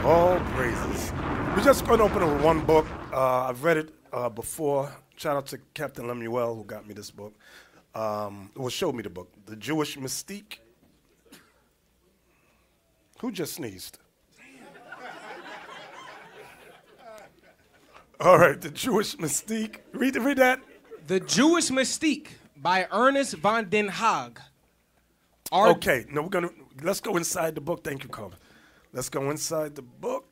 All praises. We're just going to open up with one book. I've read it before. Shout out to Captain Lemuel who got me this book. Showed me the book. The Jewish Mystique. Who just sneezed? All right, The Jewish Mystique. Read that. The Jewish Mystique by Ernest von den Haag. Okay, now let's go inside the book. Thank you, Carmen. Let's go inside the book.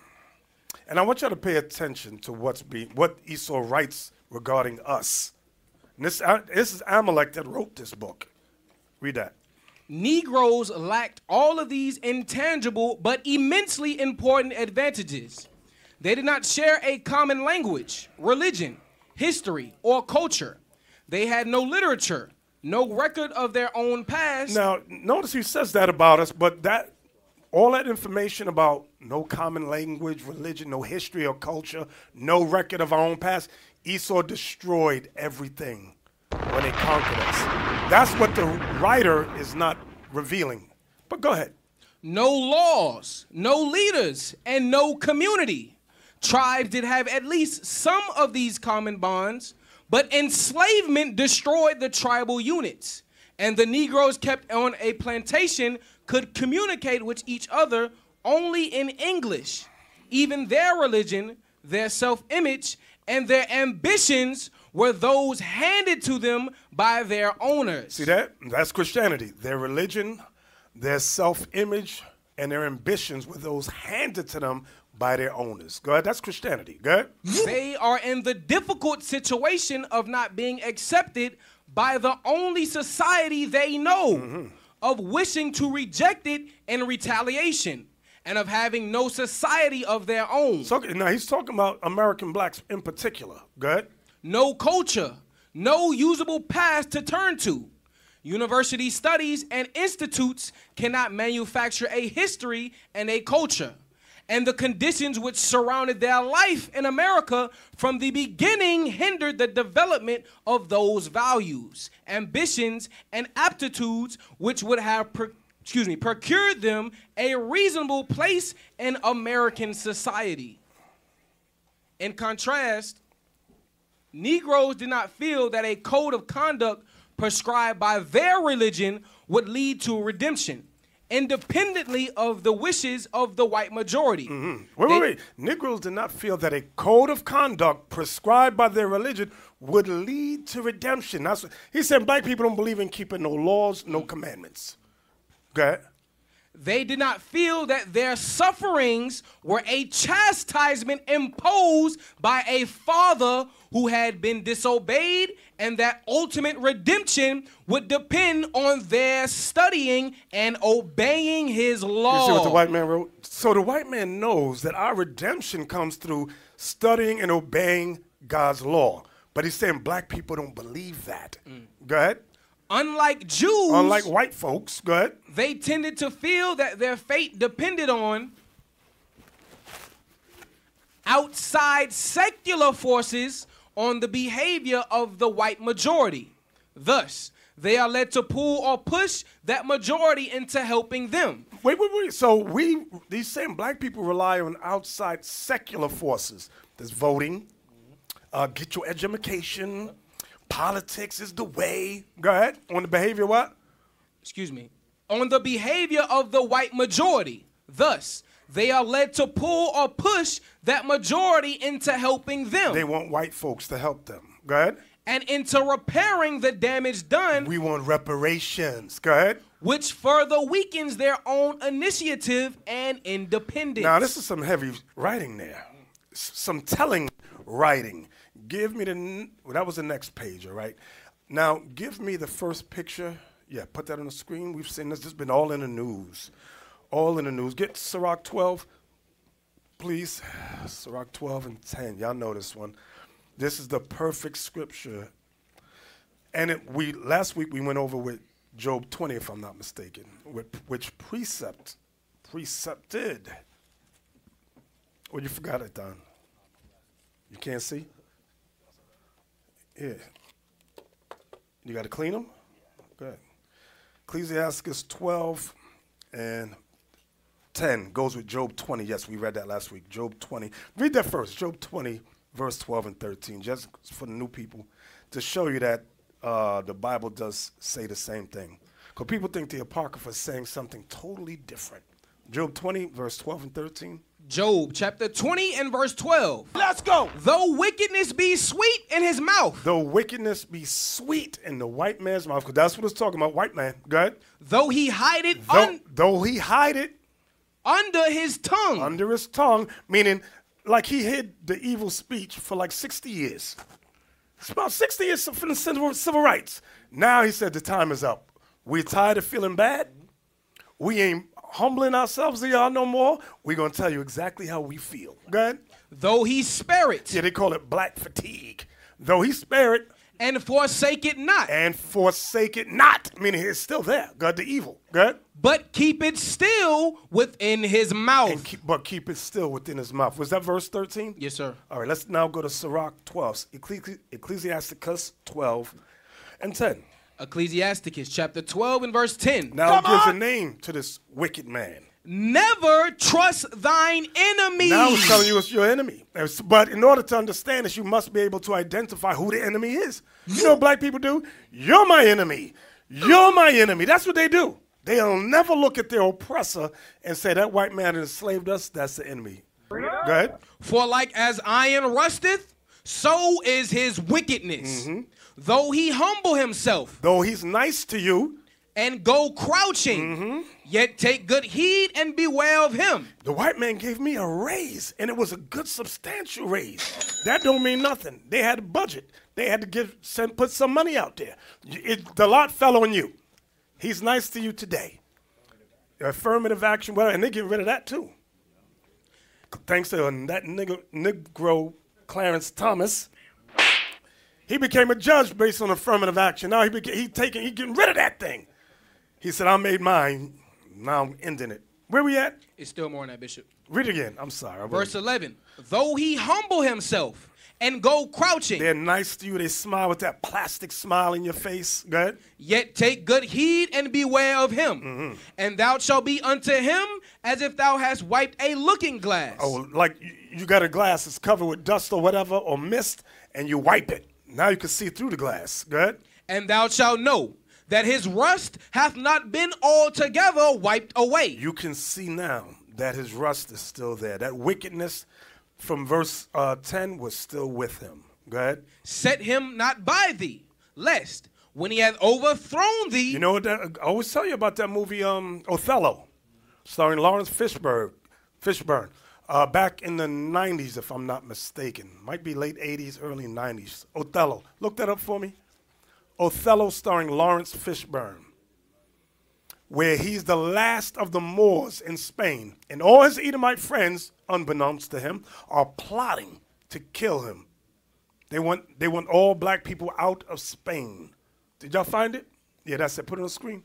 And I want you to pay attention to what Esau writes regarding us. And this is Amalek that wrote this book. Read that. Negroes lacked all of these intangible but immensely important advantages. They did not share a common language, religion, history, or culture. They had no literature, no record of their own past. Now, notice he says that about us, but all that information about no common language, religion, no history or culture, no record of our own past, Esau destroyed everything when he conquered us. That's what the writer is not revealing. But go ahead. No laws, no leaders, and no community. Tribes did have at least some of these common bonds, but enslavement destroyed the tribal units, and the Negroes kept on a plantation could communicate with each other only in English. Even their religion, their self-image, and their ambitions were those handed to them by their owners. See that? That's Christianity. Their religion, their self-image, and their ambitions were those handed to them by their owners. Go ahead. That's Christianity. Go ahead. They are in the difficult situation of not being accepted by the only society they know, of wishing to reject it in retaliation, and of having no society of their own. So now he's talking about American blacks in particular. Go ahead. No culture, no usable past to turn to. University studies and institutes cannot manufacture a history and a culture. And the conditions which surrounded their life in America from the beginning hindered the development of those values, ambitions, and aptitudes which would have procured them a reasonable place in American society. In contrast, Negroes did not feel that a code of conduct prescribed by their religion would lead to redemption, independently of the wishes of the white majority. Wait. Negroes did not feel that a code of conduct prescribed by their religion would lead to redemption. He said black people don't believe in keeping no laws, no commandments. Go ahead. They did not feel that their sufferings were a chastisement imposed by a father who had been disobeyed, and that ultimate redemption would depend on their studying and obeying his law. You see what the white man wrote? So the white man knows that our redemption comes through studying and obeying God's law. But he's saying black people don't believe that. Go ahead. Unlike Jews, unlike white folks, go ahead. They tended to feel that their fate depended on outside secular forces on the behavior of the white majority. Thus, they are led to pull or push that majority into helping them. Wait. So these same black people rely on outside secular forces. There's voting, get your education, politics is the way. Go ahead. On the behavior what? On the behavior of the white majority. Thus, they are led to pull or push that majority into helping them. They want white folks to help them. Go ahead. And into repairing the damage done. We want reparations. Go ahead. Which further weakens their own initiative and independence. Now, this is some heavy writing there. Some telling writing. Give me that was the next page, all right? Now, give me the first picture. Yeah, put that on the screen. We've seen this. This has been all in the news. All in the news. Get Sirach 12, please. Sirach 12 and 10. Y'all know this one. This is the perfect scripture. And last week we went over with Job 20, if I'm not mistaken, which precepted. Oh, you forgot it, Don. You can't see? Yeah. You got to clean them? Go ahead. Ecclesiastes 12 and 10 goes with Job 20. Yes, we read that last week. Job 20. Read that first. Job 20, verse 12 and 13, just for the new people, to show you that the Bible does say the same thing. Because people think the Apocrypha is saying something totally different. Job 20, verse 12 and 13. Job chapter 20 and verse 12. Let's go. Though wickedness be sweet in his mouth. Though wickedness be sweet in the white man's mouth, because that's what it's talking about, white man. Go ahead. Though he hide it though he hide it under his tongue. Under his tongue, meaning like he hid the evil speech for like 60 years. It's about 60 years for the civil rights. Now he said the time is up. We're tired of feeling bad. We ain't humbling ourselves to y'all no more. We're going to tell you exactly how we feel. Go ahead. Though he spare it. Yeah, they call it black fatigue. Though he spare it. And forsake it not. And forsake it not. Meaning it's still there. God, the evil. Go ahead. But keep it still within his mouth. But keep it still within his mouth. Was that verse 13? Yes, sir. All right, let's now go to Sirach 12. Ecclesiasticus 12 and 10. Ecclesiasticus chapter 12 and verse 10. Now it gives a name to this wicked man. Never trust thine enemy. Now it's telling you it's your enemy. But in order to understand this, you must be able to identify who the enemy is. You know what black people do? You're my enemy. You're my enemy. That's what they do. They'll never look at their oppressor and say, that white man enslaved us, that's the enemy. Go ahead. For like as iron rusteth, so is his wickedness. Mm-hmm. Though he humble himself. Though he's nice to you. And go crouching, yet take good heed and beware of him. The white man gave me a raise, and it was a good, substantial raise. That don't mean nothing. They had a budget. They had to put some money out there. The lot fell on you. He's nice to you today. Affirmative action, well, and they get rid of that too. Thanks to that Negro Clarence Thomas. He became a judge based on affirmative action. Now he getting rid of that thing. He said, I made mine. Now I'm ending it. Where we at? It's still more than that, Bishop. Read it again. I'm sorry. Verse 11. Though he humble himself and go crouching. They're nice to you. They smile with that plastic smile in your face. Go ahead. Yet take good heed and beware of him. And thou shalt be unto him as if thou hast wiped a looking glass. Oh, like you got a glass that's covered with dust or whatever or mist, and you wipe it. Now you can see through the glass. Go ahead. And thou shalt know that his rust hath not been altogether wiped away. You can see now that his rust is still there. That wickedness from verse 10 was still with him. Go ahead. Set him not by thee, lest when he hath overthrown thee. You know what? I always tell you about that movie Othello, starring Lawrence Fishburne. Back in the 90s, if I'm not mistaken. Might be late 80s, early 90s. Othello. Look that up for me. Othello starring Lawrence Fishburne, where he's the last of the Moors in Spain. And all his Edomite friends, unbeknownst to him, are plotting to kill him. They want all black people out of Spain. Did y'all find it? Yeah, that's it. Put it on the screen.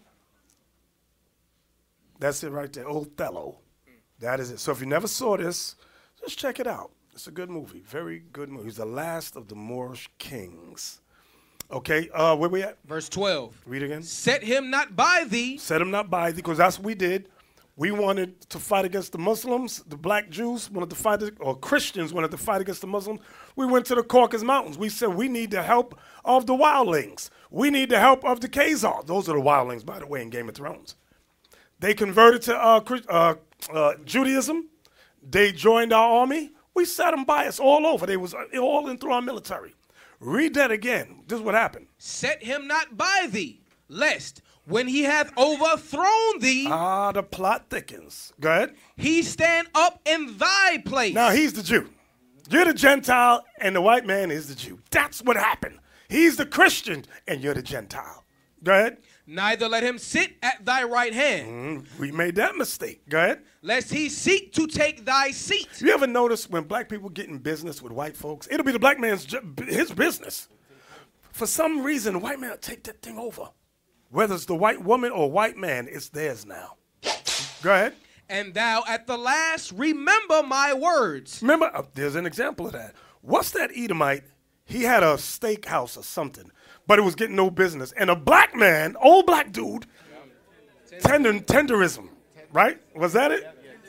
That's it right there. Othello. That is it. So if you never saw this, just check it out. It's a good movie. Very good movie. He's the last of the Moorish kings. Okay, where we at? Verse 12. Read again. Set him not by thee. Set him not by thee, because that's what we did. We wanted to fight against the Muslims. The black Jews wanted to fight, or Christians wanted to fight against the Muslims. We went to the Caucasus Mountains. We said we need the help of the wildlings. We need the help of the Khazars. Those are the wildlings, by the way, in Game of Thrones. They converted to Judaism. They joined our army. We set them by us all over. They was all in through our military. Read that again. This is what happened. Set him not by thee, lest when he hath overthrown thee. The plot thickens. Go ahead. He stand up in thy place. Now he's the Jew. You're the Gentile, and the white man is the Jew. That's what happened. He's the Christian, and you're the Gentile. Go ahead. Neither let him sit at thy right hand. We made that mistake. Go ahead. Lest he seek to take thy seat. You ever notice when black people get in business with white folks, it'll be the black man's his business. For some reason, the white man will take that thing over. Whether it's the white woman or white man, it's theirs now. Go ahead. And thou at the last remember my words. Remember, there's an example of that. What's that Edomite? He had a steakhouse or something, but it was getting no business. And a black man, old black dude, tenderism, right? Was that it?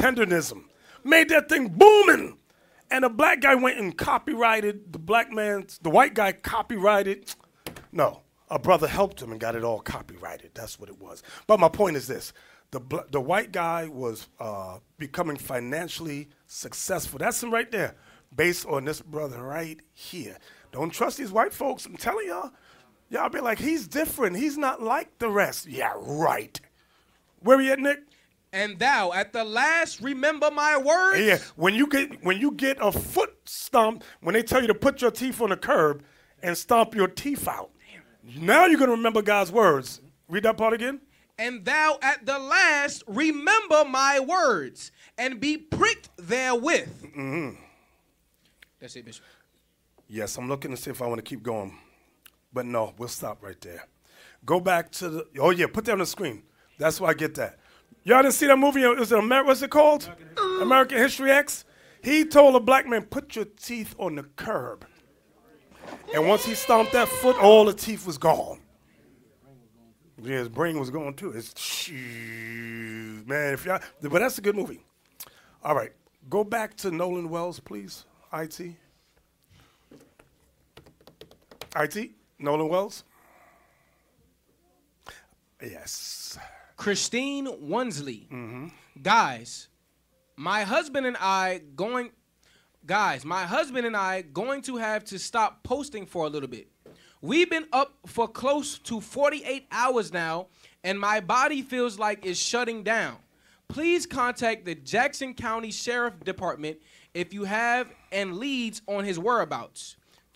tenderism. Made that thing booming. And a black guy went and copyrighted, the white guy copyrighted. No, a brother helped him and got it all copyrighted. That's what it was. But my point is this. The white guy was becoming financially successful. That's him right there, based on this brother right here. Don't trust these white folks. I'm telling y'all. Y'all be like, he's different. He's not like the rest. Yeah, right. Where are you at, Nick? And thou, at the last, remember my words. Yeah, when you get a foot stomped, when they tell you to put your teeth on the curb and stomp your teeth out, now you're going to remember God's words. Read that part again. And thou, at the last, remember my words and be pricked therewith. Mm-hmm. That's it, Bishop. Yes, I'm looking to see if I want to keep going. But no, we'll stop right there. Go back to the, oh yeah, put that on the screen. That's why I get that. Y'all didn't see that movie? What's it called? American History X? He told a black man, put your teeth on the curb. And once he stomped that foot, all the teeth was gone. Yeah, his brain was going too. Man, but that's a good movie. All right, go back to Nolan Wells, please, IT. IT, Nolan Wells. Yes. Christine Wonsley. Mm-hmm. Guys, my husband and I going to have to stop posting for a little bit. We've been up for close to 48 hours now, and my body feels like it's shutting down. Please contact the Jackson County Sheriff Department if you have and leads on his whereabouts.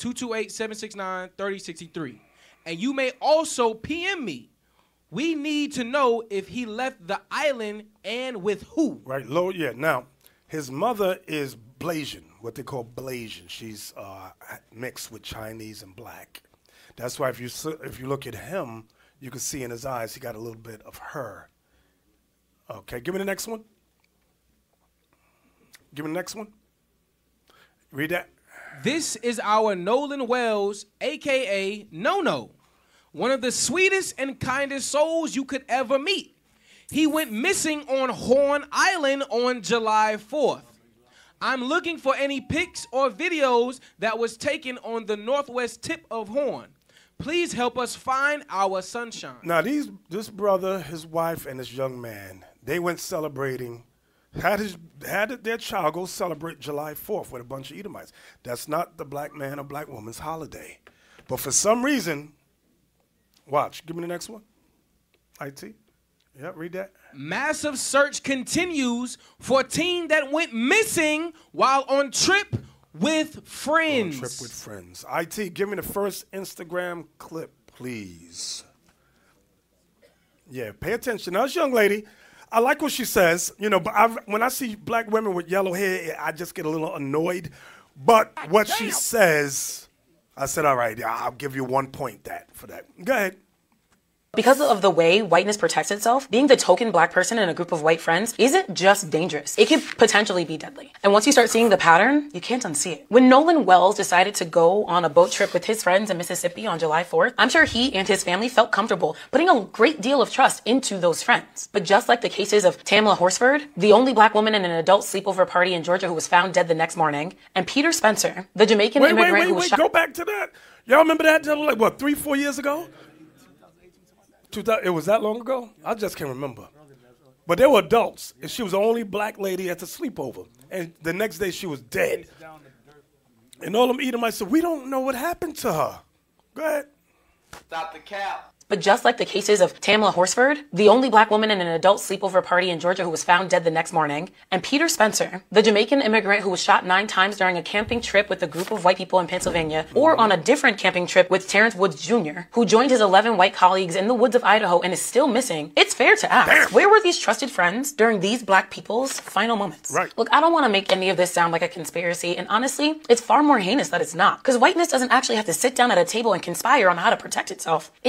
228-769-3063. And you may also PM me. We need to know if he left the island and with who. Right, low, yeah. Now, his mother is Blasian, what they call Blasian. She's mixed with Chinese and black. That's why if you look at him, you can see in his eyes he got a little bit of her. Okay, give me the next one. Give me the next one. Read that. This is our Nolan Wells, a.k.a. No-No, one of the sweetest and kindest souls you could ever meet. He went missing on Horn Island on July 4th. I'm looking for any pics or videos that was taken on the northwest tip of Horn. Please help us find our sunshine. Now, this brother, his wife, and this young man, they went celebrating, had their child go celebrate July 4th with a bunch of Edomites. That's not the black man or black woman's holiday. But for some reason, watch. Give me the next one. IT. Yeah, read that. Massive search continues for teen that went missing while on trip with friends. On trip with friends. IT, give me the first Instagram clip, please. Yeah, pay attention. Now, this young lady, I like what she says, but when I see black women with yellow hair, I just get a little annoyed. But what she says, I said, all right, I'll give you 1 point for that. Go ahead. Because of the way whiteness protects itself, being the token black person in a group of white friends isn't just dangerous. It can potentially be deadly. And once you start seeing the pattern, you can't unsee it. When Nolan Wells decided to go on a boat trip with his friends in Mississippi on July 4th, I'm sure he and his family felt comfortable putting a great deal of trust into those friends. But just like the cases of Tamla Horsford, the only black woman in an adult sleepover party in Georgia who was found dead the next morning, and Peter Spencer, the Jamaican immigrant who was shot. Go back to that. Y'all remember that? Like, what, 3-4 years ago? It was that long ago? I just can't remember. But they were adults, and she was the only black lady at the sleepover. And the next day, she was dead. And all them Edomites said, we don't know what happened to her. Go ahead. Stop the cap. But just like the cases of Tamla Horsford, the only black woman in an adult sleepover party in Georgia who was found dead the next morning, and Peter Spencer, the Jamaican immigrant who was shot 9 times during a camping trip with a group of white people in Pennsylvania, or on a different camping trip with Terrence Woods Jr., who joined his 11 white colleagues in the woods of Idaho and is still missing, it's fair to ask, where were these trusted friends during these black people's final moments? Right. Look, I don't want to make any of this sound like a conspiracy, and honestly, it's far more heinous that it's not, because whiteness doesn't actually have to sit down at a table and conspire on how to protect itself. It just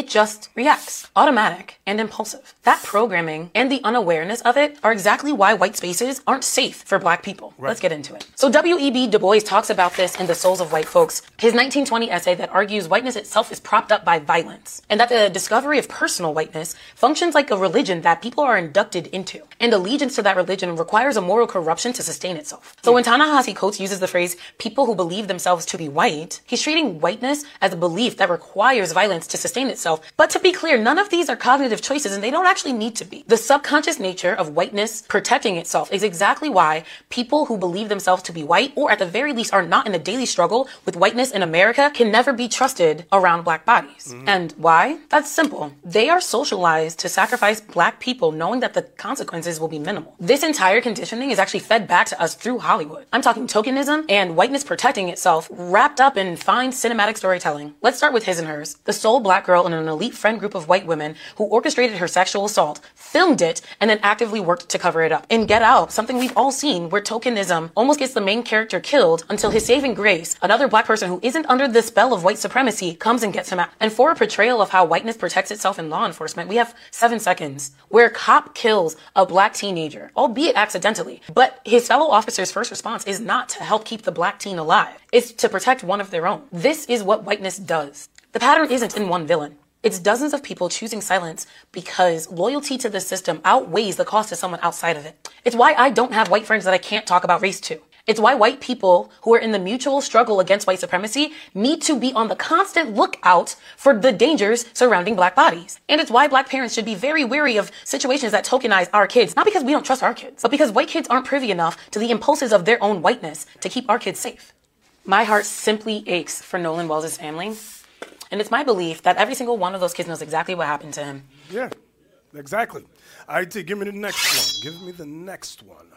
default, reacts, automatic, and impulsive. That programming and the unawareness of it are exactly why white spaces aren't safe for black people. Right. Let's get into it. So W.E.B. Du Bois talks about this in The Souls of White Folks, his 1920 essay that argues whiteness itself is propped up by violence, and that the discovery of personal whiteness functions like a religion that people are inducted into, and allegiance to that religion requires a moral corruption to sustain itself. So when Ta-Nehisi Coates uses the phrase, people who believe themselves to be white, he's treating whiteness as a belief that requires violence to sustain itself. But to be clear, none of these are cognitive choices, and they don't actually need to be. The subconscious nature of whiteness protecting itself is exactly why people who believe themselves to be white, or at the very least are not in a daily struggle with whiteness in America, can never be trusted around black bodies. And why? That's simple. They are socialized to sacrifice black people knowing that the consequences will be minimal. This entire conditioning is actually fed back to us through Hollywood. I'm talking tokenism and whiteness protecting itself wrapped up in fine cinematic storytelling. Let's start with His and Hers. The sole black girl in an elite friend group of white women who orchestrated her sexual assault, filmed it, and then actively worked to cover it up. In Get Out, something we've all seen where tokenism almost gets the main character killed until his saving grace, another black person who isn't under the spell of white supremacy, comes and gets him out. And for a portrayal of how whiteness protects itself in law enforcement, we have 7 Seconds, where a cop kills a black teenager, albeit accidentally. But his fellow officer's first response is not to help keep the black teen alive. It's to protect one of their own. This is what whiteness does. The pattern isn't in one villain. It's dozens of people choosing silence because loyalty to the system outweighs the cost to someone outside of it. It's why I don't have white friends that I can't talk about race to. It's why white people who are in the mutual struggle against white supremacy need to be on the constant lookout for the dangers surrounding black bodies. And it's why black parents should be very wary of situations that tokenize our kids, not because we don't trust our kids, but because white kids aren't privy enough to the impulses of their own whiteness to keep our kids safe. My heart simply aches for Nolan Wells' family. And it's my belief that every single one of those kids knows exactly what happened to him. Yeah, exactly. All right, give me the next one. Give me the next one.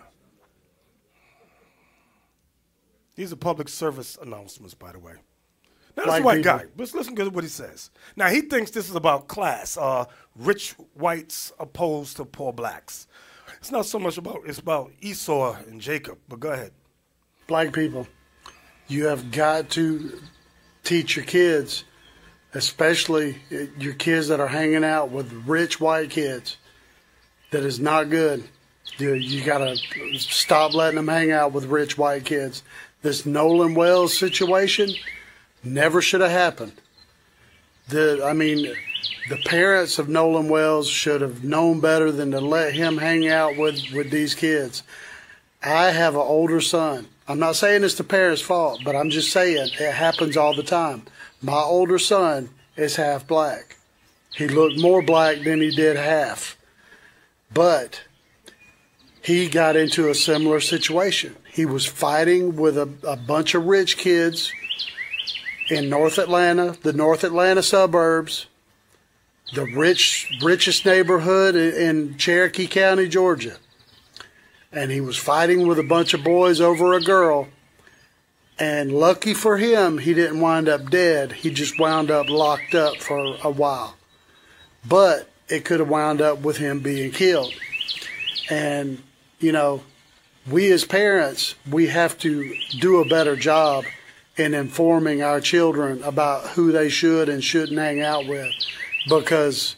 These are public service announcements, by the way. Now, this is a white guy. Let's listen to what he says. Now, he thinks this is about class. Rich whites opposed to poor blacks. It's not so much about, it's about Esau and Jacob. But go ahead. Black people, you have got to teach your kids, especially your kids that are hanging out with rich white kids, that is not good. You got to stop letting them hang out with rich white kids. This Nolan Wells situation never should have happened. The parents of Nolan Wells should have known better than to let him hang out with these kids. I have an older son. I'm not saying it's the parents' fault, but I'm just saying it happens all the time. My older son is half black. He looked more black than he did half. But he got into a similar situation. He was fighting with a bunch of rich kids in North Atlanta, the North Atlanta suburbs, the richest neighborhood in Cherokee County, Georgia. And he was fighting with a bunch of boys over a girl. And lucky for him, he didn't wind up dead. He just wound up locked up for a while. But it could have wound up with him being killed. And, you know, we as parents, we have to do a better job in informing our children about who they should and shouldn't hang out with, because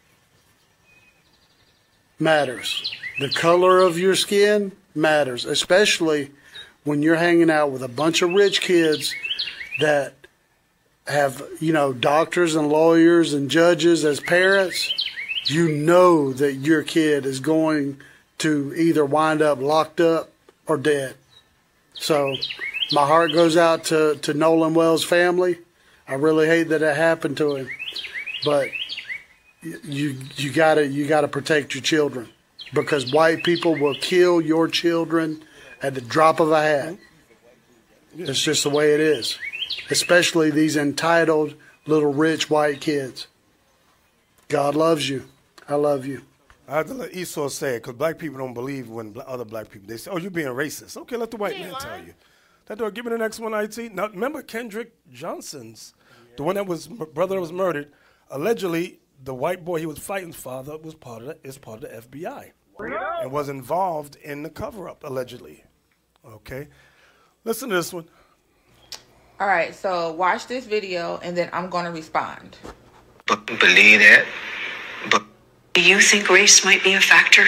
matters. The color of your skin matters, especially when you're hanging out with a bunch of rich kids that have, you know, doctors and lawyers and judges as parents. You know that your kid is going to either wind up locked up or dead. So my heart goes out to Nolan Wells' family. I really hate that it happened to him, but you gotta protect your children, because white people will kill your children at the drop of a hat. It's just the way it is, especially these entitled little rich white kids. God loves you. I love you. I have to let Esau say it, because black people don't believe when other black people, they say, oh, you're being racist. Okay, let the white man tell you. Give me the next one, IT. Now, remember Kendrick Johnson's, the one that was, brother that was murdered, allegedly the white boy he was fighting's father was part of the FBI and was involved in the cover-up, allegedly. Okay? Listen to this one. All right, so watch this video, and then I'm going to respond. But believe that. But do you think race might be a factor?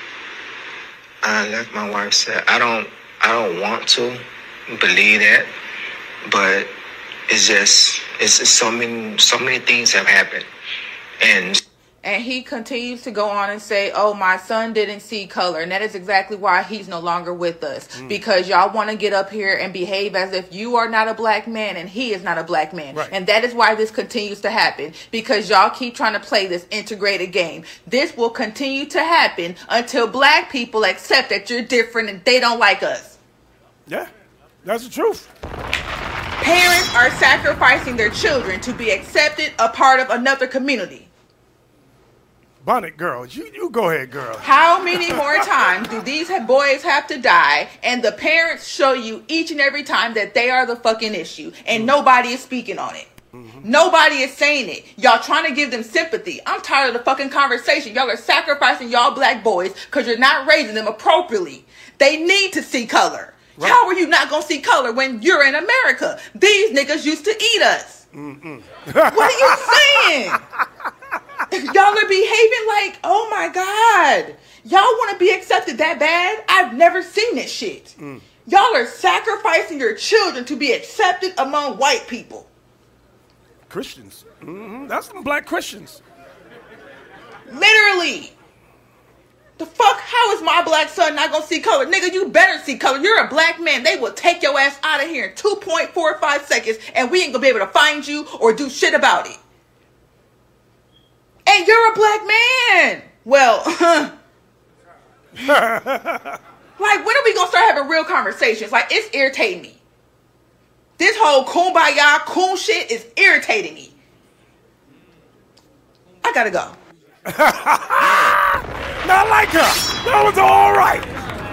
Like my wife said, I don't want to believe that, but it's just it's so many things have happened, and he continues to go on and say, oh, my son didn't see color. And that is exactly why he's no longer with us. Because y'all want to get up here and behave as if you are not a black man and he is not a black man. Right. And that is why this continues to happen. Because y'all keep trying to play this integrated game. This will continue to happen until black people accept that you're different and they don't like us. Yeah, that's the truth. Parents are sacrificing their children to be accepted, a part of another community. Bonnet girl, you go ahead, girl. How many more times do these boys have to die and the parents show you each and every time that they are the fucking issue and nobody is speaking on it? Nobody is saying it. Y'all trying to give them sympathy. I'm tired of the fucking conversation. Y'all are sacrificing y'all black boys because you're not raising them appropriately. They need to see color. Right. How are you not going to see color when you're in America? These niggas used to eat us. What are you saying? Y'all are behaving like, oh my God. Y'all want to be accepted that bad? I've never seen this shit. Y'all are sacrificing your children to be accepted among white people. Christians. That's some black Christians. Literally. The fuck? How is my black son not gonna see color? Nigga, you better see color. You're a black man. They will take your ass out of here in 2.45 seconds and we ain't gonna be able to find you or do shit about it. And you're a black man. Well, like, when are we gonna start having real conversations? Like, it's irritating me. This whole kumbaya coon shit is irritating me. I gotta go. Not like her. That was all right.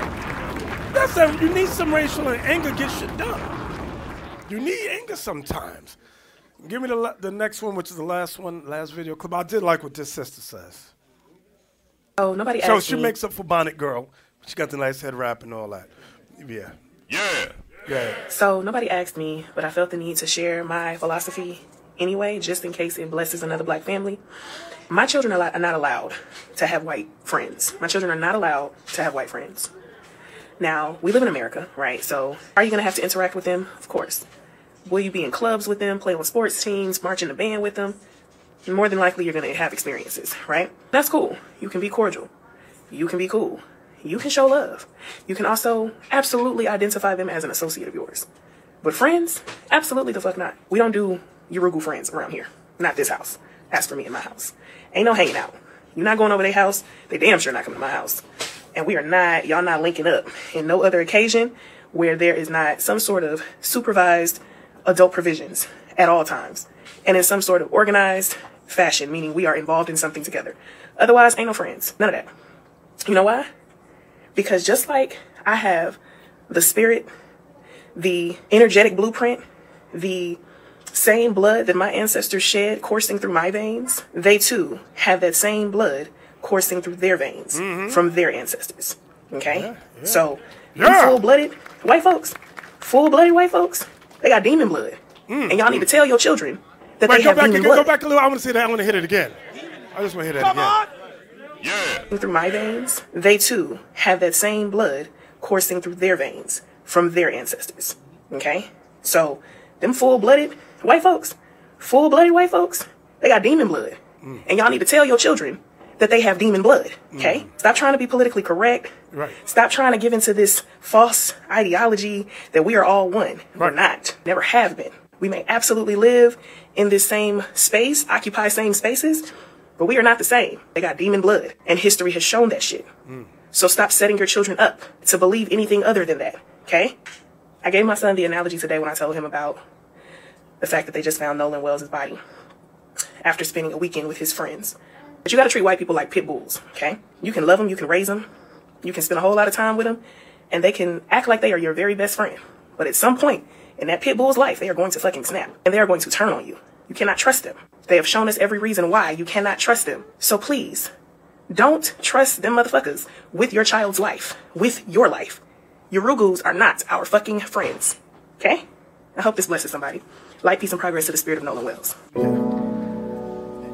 You need some racial anger to get shit done. You need anger sometimes. Give me the next one, which is the last video clip. I did like what this sister says. Oh, nobody asked So me. she makes up for Bonnet Girl. She got the nice head wrap and all that. Yeah. Yeah. So nobody asked me, but I felt the need to share my philosophy anyway, just in case it blesses another black family. My children are not allowed to have white friends. My children are not allowed to have white friends. Now, we live in America, right? So are you going to have to interact with them? Of course. Will you be in clubs with them, play on sports teams, march in a band with them? More than likely, you're going to have experiences, right? That's cool. You can be cordial. You can be cool. You can show love. You can also absolutely identify them as an associate of yours. But friends? Absolutely the fuck not. We don't do Urugu friends around here. Not this house. As for me and my house. Ain't no hanging out. You're not going over their house. They damn sure not coming to my house. And y'all not linking up in no other occasion where there is not some sort of supervised adult provisions at all times. And in some sort of organized fashion, meaning we are involved in something together. Otherwise, ain't no friends. None of that. You know why? Because just like I have the spirit, the energetic blueprint, the same blood that my ancestors shed coursing through my veins, they too have that same blood coursing through their veins from their ancestors. Okay? So, full-blooded white folks, they got demon blood. And y'all need to tell your children that they have demon blood. Go back a little. I want to say that. I want to hit it again. I just want to hit that again. Through my veins, they too have that same blood coursing through their veins from their ancestors. Okay? So, them full-blooded white folks, they got demon blood. And y'all need to tell your children that they have demon blood. Okay? Stop trying to be politically correct. Right. Stop trying to give into this false ideology that we are all one. We're not. Never have been. We may absolutely live in this same space, occupy same spaces, but we are not the same. They got demon blood, and history has shown that shit. So stop setting your children up to believe anything other than that, okay? I gave my son the analogy today when I told him about the fact that they just found Nolan Wells' body after spending a weekend with his friends. But you gotta treat white people like pit bulls, okay? You can love them, you can raise them, you can spend a whole lot of time with them, and they can act like they are your very best friend. But at some point in that pit bull's life, they are going to fucking snap, and they are going to turn on you. You cannot trust them. They have shown us every reason why you cannot trust them. So please, don't trust them motherfuckers with your child's life, with your life. Urugus are not our fucking friends, okay? I hope this blesses somebody. Light, peace, and progress to the spirit of Nolan Wells.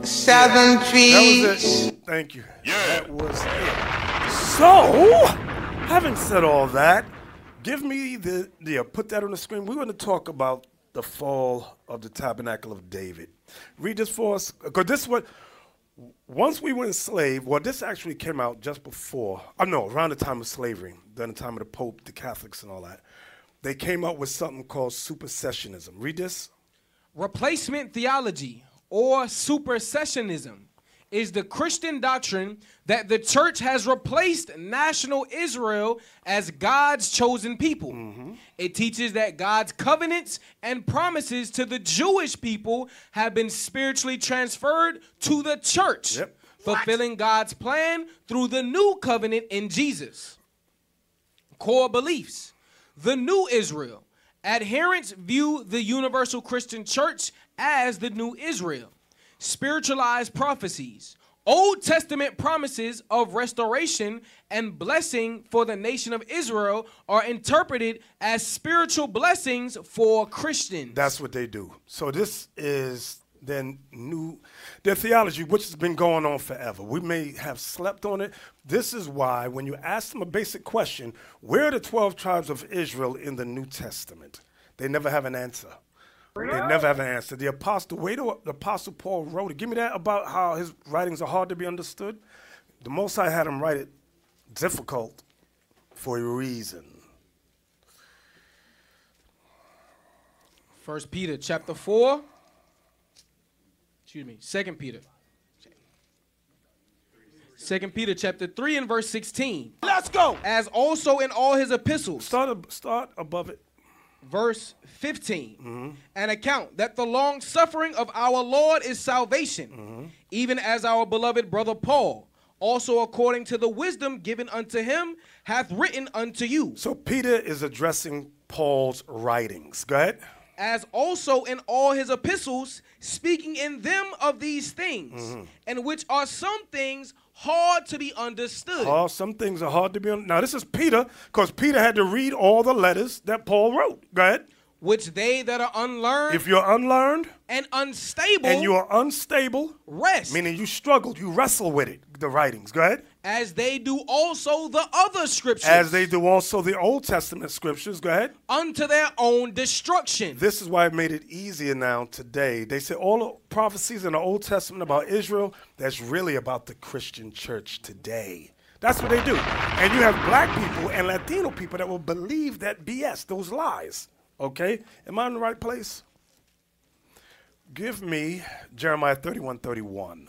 Southern That trees. was it. Thank you. Yeah. That was it. So, having said all that, give me put that on the screen. We're going to talk about the fall of the Tabernacle of David. Read this for us. Because this is what, once we were enslaved, well, this actually came out just before, around the time of slavery, during the time of the Pope, the Catholics and all that. They came up with something called supersessionism. Read this. Replacement theology, or supersessionism, is the Christian doctrine that the church has replaced national Israel as God's chosen people. It teaches that God's covenants and promises to the Jewish people have been spiritually transferred to the church, fulfilling God's plan through the new covenant in Jesus. Core beliefs. The new Israel. Adherents view the universal Christian church as the new Israel. Spiritualized prophecies. Old Testament promises of restoration and blessing for the nation of Israel are interpreted as spiritual blessings for Christians. That's what they do. So this is their theology, which has been going on forever. We may have slept on it. This is why when you ask them a basic question, where are the 12 tribes of Israel in the New Testament? They never have an answer. They never have an answer. The Apostle Paul wrote it. Give me that about how his writings are hard to be understood. The Most High had him write it difficult for a reason. 1 Peter chapter 4. 2 Peter. 2 Peter chapter 3 and verse 16. Let's go. As also in all his epistles. Start above it. Verse 15. An account that the long suffering of our Lord is salvation, even as our beloved brother Paul, also according to the wisdom given unto him, hath written unto you. So Peter is addressing Paul's writings. Go ahead. As also in all his epistles, speaking in them of these things, and which are some things hard to be understood. Oh, some things are hard to be understood. Now, this is Peter, because Peter had to read all the letters that Paul wrote. Go ahead. Which they that are unlearned. If you're unlearned. And unstable. And you are unstable. Rest. Meaning you struggled, you wrestle with it, the writings. Go ahead. As they do also the other scriptures. As they do also the Old Testament scriptures. Go ahead. Unto their own destruction. This is why it made it easier now today. They say all the prophecies in the Old Testament about Israel, that's really about the Christian church today. That's what they do. And you have black people and Latino people that will believe that BS, those lies. Okay? Am I in the right place? Give me Jeremiah 31:31.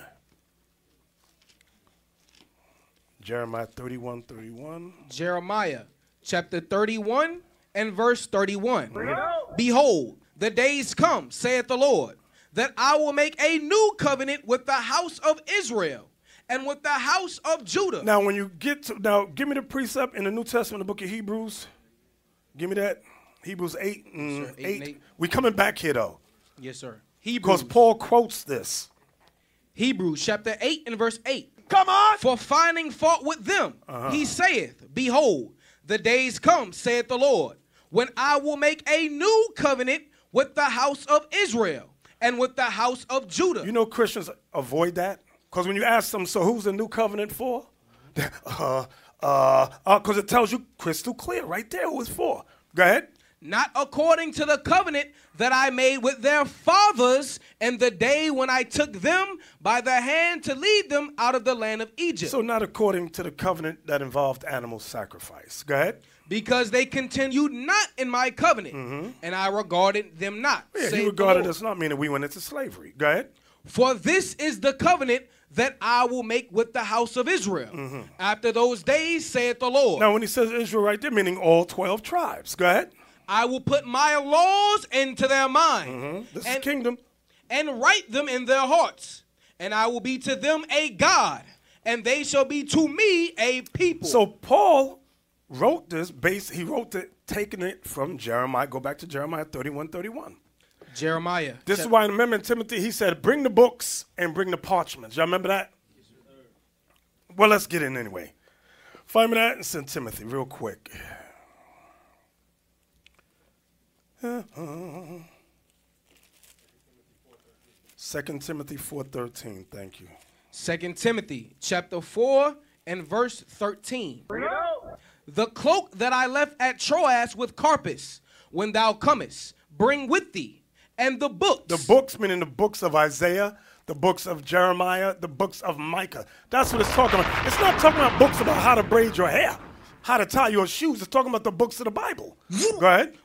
Jeremiah 31:31. Jeremiah chapter 31 and verse 31. Behold, the days come, saith the Lord, that I will make a new covenant with the house of Israel and with the house of Judah. Now, when you get to, now, give me the precept in the New Testament, the book of Hebrews. Give me that. Hebrews 8 and 8. We coming back here, though. Yes, sir. Because Paul quotes this. Hebrews chapter 8 and verse 8. Come on. For finding fault with them, he saith, behold, the days come, saith the Lord, when I will make a new covenant with the house of Israel and with the house of Judah. You know Christians avoid that. Because when you ask them, so who's the new covenant for? Because it tells you crystal clear right there who it's for. Go ahead. Not according to the covenant that I made with their fathers in the day when I took them by the hand to lead them out of the land of Egypt. So not according to the covenant that involved animal sacrifice. Go ahead. Because they continued not in my covenant, and I regarded them not. Yeah, he regarded us not, meaning we went into slavery. Go ahead. For this is the covenant that I will make with the house of Israel. After those days, saith the Lord. Now, when he says Israel right there, meaning all 12 tribes. Go ahead. I will put my laws into their mind. This is kingdom. And write them in their hearts. And I will be to them a God, and they shall be to me a people. So Paul wrote this he wrote it taking it from Jeremiah. Go back to Jeremiah 31:31. Jeremiah. This is why, remember in Timothy, he said, bring the books and bring the parchments. Y'all remember that? Well, let's get in anyway. Find me that in St. Timothy real quick. 2 Timothy 4:13. Thank you. 2 Timothy chapter 4 and verse 13. The cloak that I left at Troas with Carpus, when thou comest, bring with thee, and the books. The books, meaning the books of Isaiah, the books of Jeremiah, the books of Micah. That's what it's talking about. It's not talking about books about how to braid your hair, how to tie your shoes. It's talking about the books of the Bible. Go ahead.